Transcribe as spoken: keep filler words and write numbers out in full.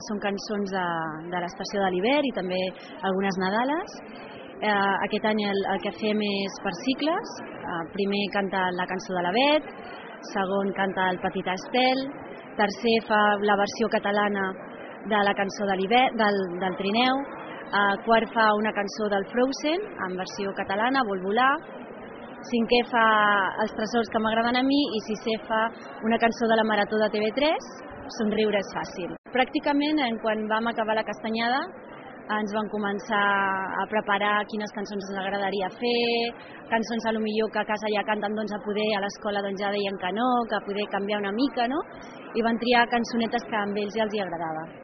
són cançons de, de l'estació de l'hivern i també algunes nadales. Eh, aquest any el, el que fem és per cicles. Eh, primer canta la cançó de la Bet, segon canta el Petit Estel, tercer fa la versió catalana de la cançó de l'hivern, del, del Trineu, eh, quart fa una cançó del Frozen en versió catalana, Vol volar, cinquè fa Els tresors que m'agraden a mi i sisè fa una cançó de la Marató de T V tres, Somriure és fàcil. Pràcticament, quan vam acabar la castanyada, ens van començar a preparar quines cançons ens agradaria fer, cançons a lo millor que a casa ja canten, doncs a poder a l'escola doncs ja deien que no, que poder canviar una mica, no? I van triar cançonetes que a ells ja els hi agradava.